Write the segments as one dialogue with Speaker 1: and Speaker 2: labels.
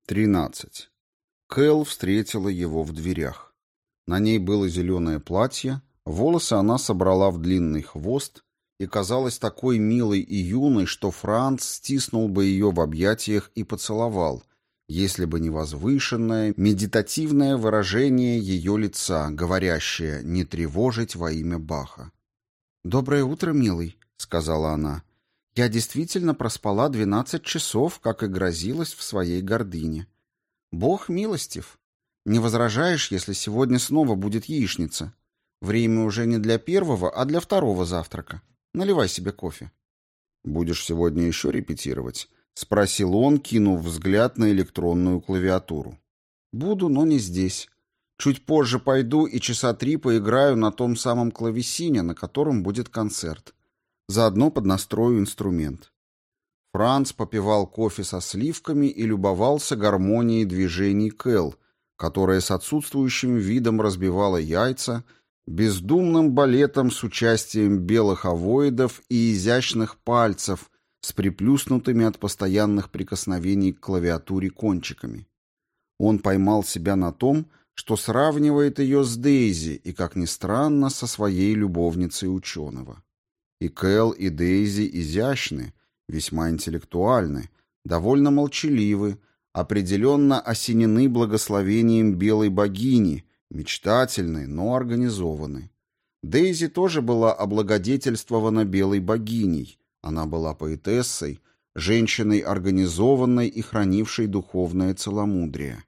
Speaker 1: 13. Кэл встретила его в дверях. На ней было зеленое платье, волосы она собрала в длинный хвост и казалась такой милой и юной, что Франц стиснул бы ее в объятиях и поцеловал, если бы не возвышенное, медитативное выражение ее лица, говорящее «не тревожить во имя Баха». «Доброе утро, милый», — сказала она. «Я действительно проспала 12 часов, как и грозилась в своей гордыне. Бог милостив. Не возражаешь, если сегодня снова будет яичница? Время уже не для первого, а для второго завтрака. Наливай себе кофе». «Будешь сегодня еще репетировать?» — спросил он, кинув взгляд на электронную клавиатуру.
Speaker 2: «Буду, но не здесь. Чуть позже пойду и часа 3 поиграю на том самом клавесине, на котором будет концерт. Заодно поднастрою инструмент».
Speaker 1: Франц попивал кофе со сливками и любовался гармонией движений Кэл, которая с отсутствующим видом разбивала яйца, бездумным балетом с участием белых овоидов и изящных пальцев с приплюснутыми от постоянных прикосновений к клавиатуре кончиками. Он поймал себя на том, что сравнивает ее с Дейзи и, как ни странно, со своей любовницей ученого. И Кэл, и Дейзи изящны, весьма интеллектуальны, довольно молчаливы, определенно осенены благословением белой богини, мечтательны, но организованы. Дейзи тоже была облагодетельствована белой богиней. Она была поэтессой, женщиной организованной и хранившей духовное целомудрие.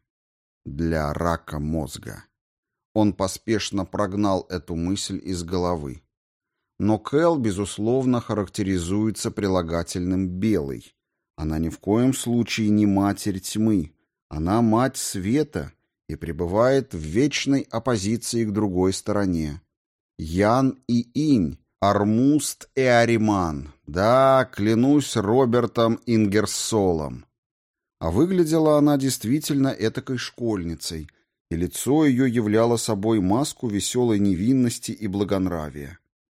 Speaker 1: Для рака мозга. Он поспешно прогнал эту мысль из головы. Но Кэл, безусловно, характеризуется прилагательным «белый». Она ни в коем случае не матерь тьмы. Она мать света и пребывает в вечной оппозиции к другой стороне. Ян и Инь, Армуст и Ариман. Да, клянусь Робертом Ингерсолом. А выглядела она действительно этакой школьницей, и лицо ее являло собой маску веселой невинности и благонравия.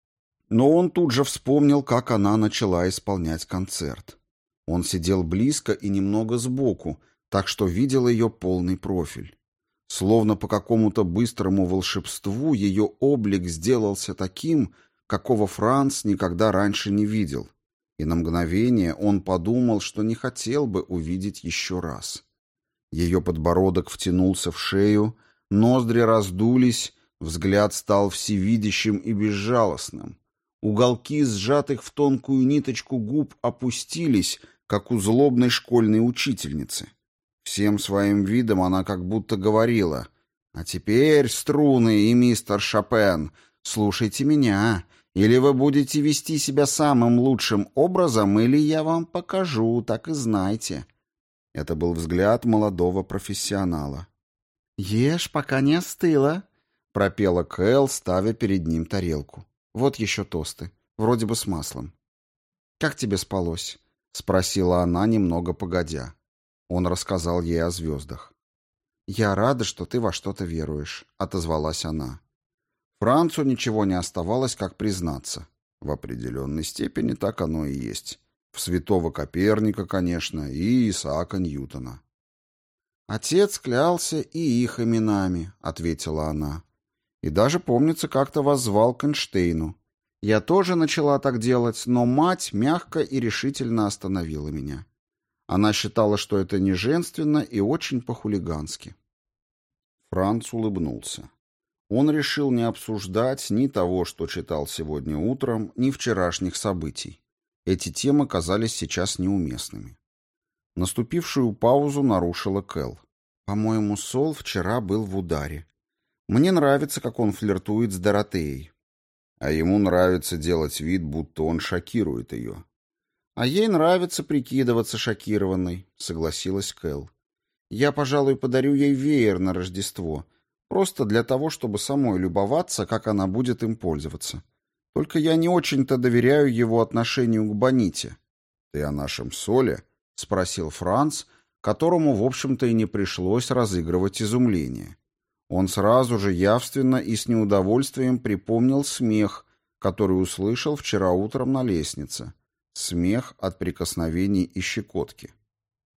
Speaker 1: Но он тут же вспомнил, как она начала исполнять концерт. Он сидел близко и немного сбоку, так что видел ее полный профиль. Словно по какому-то быстрому волшебству ее облик сделался таким, какого Франц никогда раньше не видел. И на мгновение он подумал, что не хотел бы увидеть еще раз. Ее подбородок втянулся в шею, ноздри раздулись, взгляд стал всевидящим и безжалостным. Уголки сжатых в тонкую ниточку губ опустились, как у злобной школьной учительницы. Всем своим видом она как будто говорила: «А теперь, струны и мистер Шопен, слушайте меня, или вы будете вести себя самым лучшим образом, или я вам покажу, так и знайте». Это был взгляд молодого профессионала.
Speaker 2: «Ешь, пока не остыло», — пропела Кэл, ставя перед ним тарелку. «Вот еще тосты, вроде бы с маслом». «Как тебе спалось?» — спросила она, немного погодя. Он рассказал ей о звездах. «Я рада, что ты во что-то веруешь», — отозвалась она. Францу ничего не оставалось, как признаться. В определенной степени так оно и есть. В святого Коперника, конечно, и Исаака Ньютона. «Отец клялся и их именами», — ответила она. «И даже, помнится, как-то воззвал к Эйнштейну. Я тоже начала так делать, но мать мягко и решительно остановила меня. Она считала, что это не женственно и очень по-хулигански». Франц улыбнулся. Он решил не обсуждать ни того, что читал сегодня утром, ни вчерашних событий. Эти темы казались сейчас неуместными. Наступившую паузу нарушила Кэл. «По-моему, Сол вчера был в ударе. Мне нравится, как он флиртует с Доротеей».
Speaker 1: А ему нравится делать вид, будто он шокирует ее.
Speaker 2: «А ей нравится прикидываться шокированной», — согласилась Кэл. «Я, пожалуй, подарю ей веер на Рождество, просто для того, чтобы самой любоваться, как она будет им пользоваться. Только я не очень-то доверяю его отношению к Боните».
Speaker 1: «Ты о нашем Соле?»
Speaker 2: — спросил Франц, которому, в общем-то, и не пришлось разыгрывать изумление. Он сразу же явственно и с неудовольствием припомнил смех, который услышал вчера утром на лестнице. Смех от прикосновений и щекотки.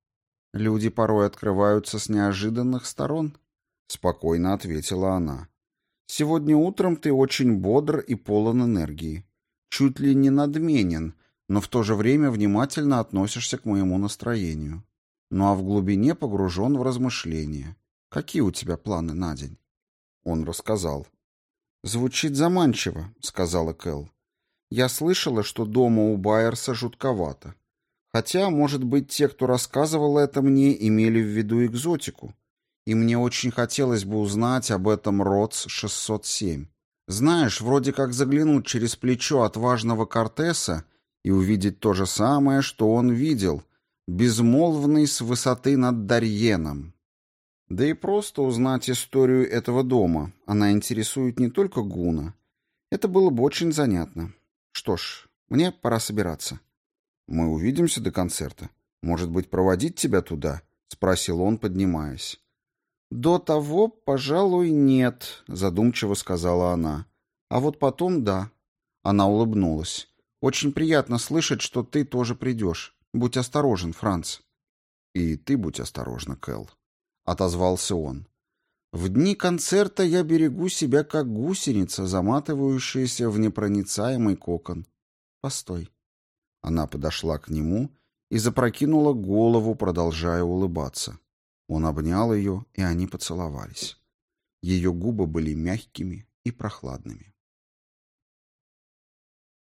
Speaker 1: Люди порой открываются с неожиданных сторон, спокойно ответила она. Сегодня утром ты очень бодр и полон энергии. Чуть ли не надменен, но в то же время внимательно относишься к моему настроению. Ну а в глубине погружен в размышления. Какие у тебя планы на день? Он рассказал. «Звучит заманчиво», — сказала Кэл. «Я слышала, что дома у Байерса жутковато. Хотя, может быть, те, кто рассказывал это мне, имели в виду экзотику. И мне очень хотелось бы узнать об этом РОЦ-607. Знаешь, вроде как заглянуть через плечо отважного Кортеса и увидеть то же самое, что он видел, безмолвный с высоты над Дарьеном. Да и просто узнать историю этого дома. Она интересует не только Гуна. Это было бы очень занятно. Что ж, мне пора собираться». «Мы увидимся до концерта. Может быть, проводить тебя туда?» — спросил он, поднимаясь. «До того, пожалуй, нет», — задумчиво сказала она. «А вот потом да». Она улыбнулась. «Очень приятно слышать, что ты тоже придешь. Будь осторожен, Франц». «И ты будь осторожна, Кэл», — отозвался он. «В дни концерта я берегу себя как гусеница, заматывающаяся в непроницаемый кокон. Постой». Она подошла к нему и запрокинула голову, продолжая улыбаться. Он обнял ее, и они поцеловались. Ее губы были мягкими и прохладными.